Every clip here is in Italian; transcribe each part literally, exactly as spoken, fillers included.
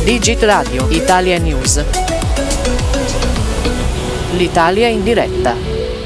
Digit Radio Italia News. L'Italia in diretta.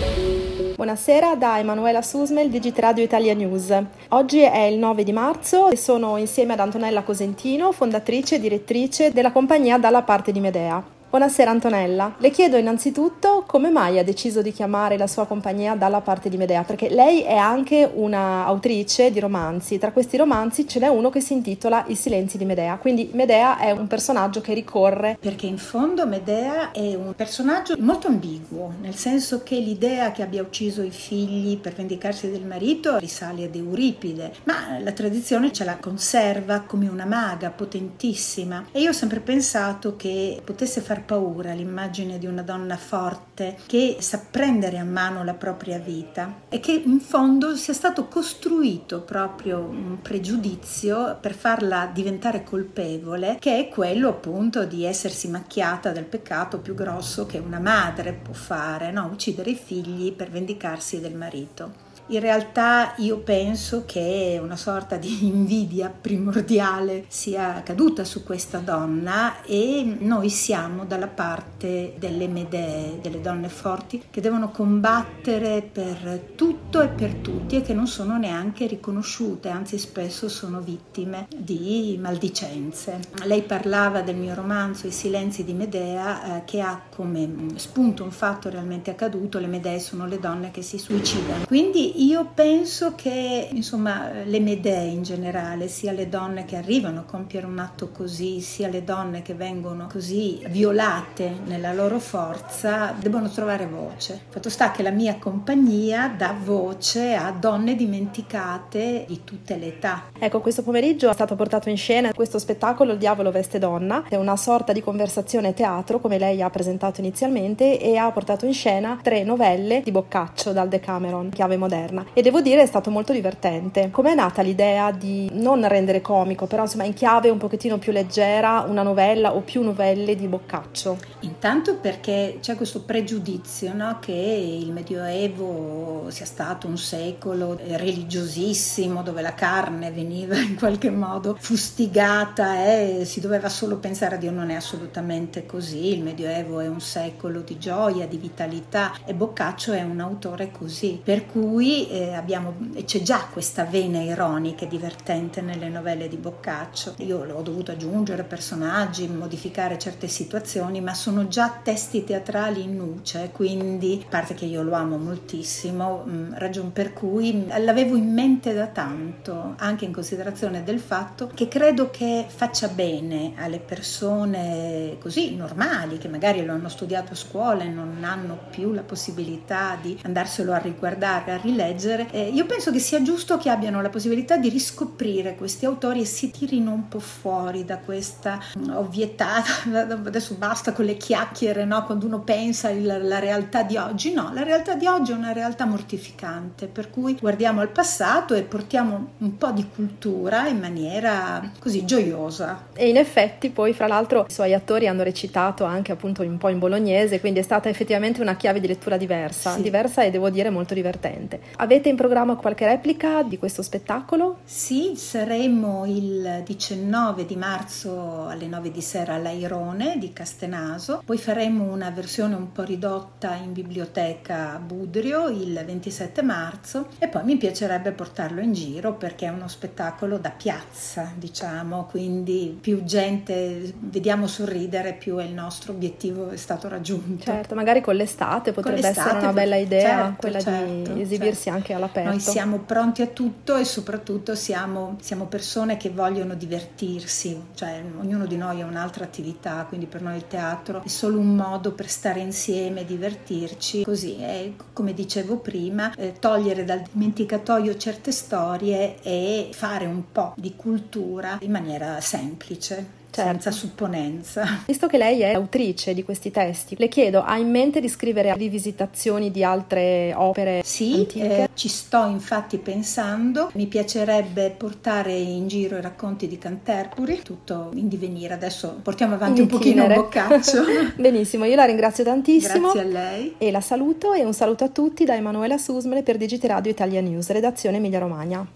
Buonasera da Emanuela Susmel, Digit Radio Italia News. Oggi è il nove di marzo e sono insieme ad Antonella Cosentino, fondatrice e direttrice della compagnia Dalla Parte di Medea. Buonasera Antonella, le chiedo innanzitutto come mai ha deciso di chiamare la sua compagnia Dalla Parte di Medea, perché lei è anche una autrice di romanzi, tra questi romanzi ce n'è uno che si intitola I Silenzi di Medea, quindi Medea è un personaggio che ricorre. Perché in fondo Medea è un personaggio molto ambiguo, nel senso che l'idea che abbia ucciso i figli per vendicarsi del marito risale ad Euripide, ma la tradizione ce la conserva come una maga potentissima e io ho sempre pensato che potesse far paura l'immagine di una donna forte che sa prendere a mano la propria vita e che in fondo sia stato costruito proprio un pregiudizio per farla diventare colpevole, che è quello appunto di essersi macchiata del peccato più grosso che una madre può fare, no? Uccidere i figli per vendicarsi del marito. In realtà io penso che una sorta di invidia primordiale sia caduta su questa donna e noi siamo dalla parte delle Medee, delle donne forti che devono combattere per tutto e per tutti e che non sono neanche riconosciute, anzi spesso sono vittime di maldicenze. Lei parlava del mio romanzo I Silenzi di Medea eh, che ha come spunto un fatto realmente accaduto: le Medee sono le donne che si suicidano. Quindi io penso che insomma le Medee in generale, sia le donne che arrivano a compiere un atto così, sia le donne che vengono così violate nella loro forza, devono trovare voce. Fatto sta che la mia compagnia dà voce a donne dimenticate di tutte le età. Ecco, questo pomeriggio è stato portato in scena questo spettacolo Il Diavolo Veste Donna, è una sorta di conversazione teatro come lei ha presentato inizialmente e ha portato in scena tre novelle di Boccaccio dal Decameron, chiave moderna. E devo dire è stato molto divertente. Com'è nata l'idea di non rendere comico, però insomma in chiave un pochettino più leggera, una novella o più novelle di Boccaccio? Intanto perché c'è questo pregiudizio, no? Che il Medioevo sia stato un secolo religiosissimo dove la carne veniva in qualche modo fustigata e si doveva solo pensare a Dio. Non è assolutamente così. Il Medioevo è un secolo di gioia, di vitalità e Boccaccio è un autore così, per cui eh, abbiamo, c'è già questa vena ironica e divertente nelle novelle di Boccaccio. Io ho dovuto aggiungere personaggi, modificare certe situazioni, ma sono già testi teatrali in nuce, quindi a parte che io lo amo moltissimo, mh, ragion per cui l'avevo in mente da tanto, anche in considerazione del fatto che credo che faccia bene alle persone così normali, che magari lo hanno studiato a scuola e non hanno più la possibilità di andarselo a riguardare, a rileggere. Eh, io penso che sia giusto che abbiano la possibilità di riscoprire questi autori e si tirino un po' fuori da questa ovvietà. Adesso basta con le chiacchiere, no? Quando uno pensa alla realtà di oggi, no, la realtà di oggi è una realtà mortificante, per cui guardiamo al passato e portiamo un po' di cultura in maniera così gioiosa. E in effetti poi fra l'altro i suoi attori hanno recitato anche appunto un po' in bolognese, quindi è stata effettivamente una chiave di lettura diversa, sì. diversa e devo dire molto divertente. Avete in programma qualche replica di questo spettacolo? Sì, saremo il diciannove di marzo alle nove di sera all'Airone di Castenaso, poi faremo una versione un po' ridotta in biblioteca a Budrio il ventisette marzo e poi mi piacerebbe portarlo in giro perché è uno spettacolo da piazza, diciamo, quindi più gente vediamo sorridere, più è il nostro obiettivo è stato raggiunto. Certo, magari con l'estate potrebbe con l'estate, essere una bella idea, certo, quella certo, di esibirsi certo. anche all'aperto. Noi siamo pronti a tutto e soprattutto siamo, siamo persone che vogliono divertirsi, cioè ognuno di noi ha un'altra attività, quindi per noi il teatro è solo un modo per stare insieme, divertirci, così è, come dicevo prima, eh, togliere dal dimenticatoio certe storie e fare un po' di cultura in maniera semplice. Certo. Senza supponenza. Visto che lei è autrice di questi testi, le chiedo, ha in mente di scrivere rivisitazioni di altre opere sì, antiche? Eh, ci sto infatti pensando, mi piacerebbe portare in giro i racconti di Canterbury, tutto in divenire, adesso portiamo avanti in un pochino Boccaccio. Benissimo, io la ringrazio tantissimo. Grazie a lei. E la saluto e un saluto a tutti da Emanuela Susmele per Digit Radio Italia News, redazione Emilia Romagna.